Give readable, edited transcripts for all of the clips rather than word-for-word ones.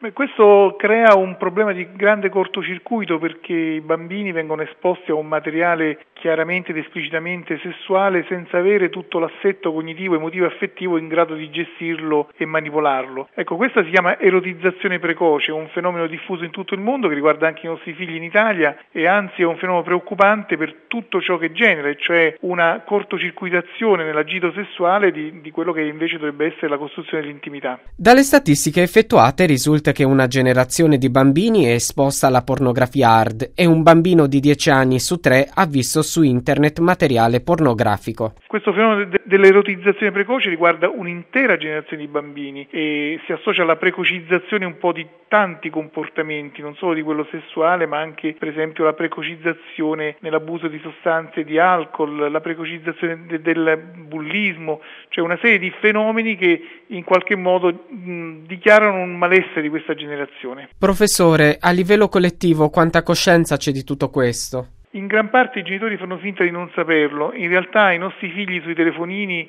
Questo crea un problema di grande cortocircuito perché i bambini vengono esposti a un materiale chiaramente ed esplicitamente sessuale senza avere tutto l'assetto cognitivo, emotivo e affettivo in grado di gestirlo e manipolarlo. Ecco, questa si chiama erotizzazione precoce, un fenomeno diffuso in tutto il mondo che riguarda anche i nostri figli in Italia e anzi è un fenomeno preoccupante per tutto ciò che genera, cioè una cortocircuitazione nell'agito sessuale di quello che invece dovrebbe essere la costruzione dell'intimità. Dalle statistiche effettuate risulta che una generazione di bambini è esposta alla pornografia hard e un bambino di 10 anni su 3 ha visto su internet materiale pornografico. Questo fenomeno dell'erotizzazione precoce riguarda un'intera generazione di bambini e si associa alla precocizzazione un po' di tanti comportamenti, non solo di quello sessuale, ma anche per esempio la precocizzazione nell'abuso di sostanze di alcol, la precocizzazione del bullismo, cioè una serie di fenomeni che in qualche modo dichiarano un malessere di questa generazione. Professore, a livello collettivo quanta coscienza c'è di tutto questo? In gran parte i genitori fanno finta di non saperlo, in realtà i nostri figli sui telefonini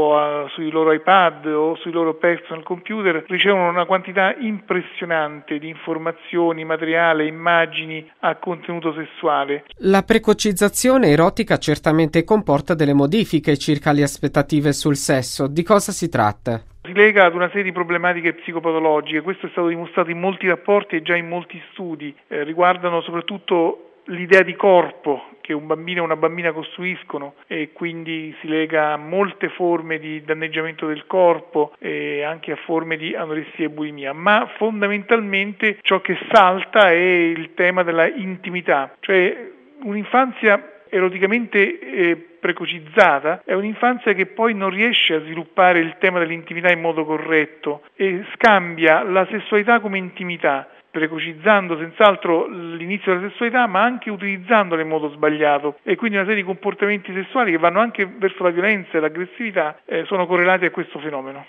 o sui loro iPad o sui loro personal computer ricevono una quantità impressionante di informazioni, materiale, immagini a contenuto sessuale. La precocizzazione erotica certamente comporta delle modifiche circa le aspettative sul sesso. Di cosa si tratta? Si lega ad una serie di problematiche psicopatologiche, questo è stato dimostrato in molti rapporti e già in molti studi, riguardano soprattutto l'idea di corpo che un bambino e una bambina costruiscono e quindi si lega a molte forme di danneggiamento del corpo e anche a forme di anoressia e bulimia, ma fondamentalmente ciò che salta è il tema della intimità, cioè un'infanzia eroticamente precocizzata è un'infanzia che poi non riesce a sviluppare il tema dell'intimità in modo corretto e scambia la sessualità come intimità, precocizzando senz'altro l'inizio della sessualità ma anche utilizzandola in modo sbagliato e quindi una serie di comportamenti sessuali che vanno anche verso la violenza e l'aggressività sono correlati a questo fenomeno.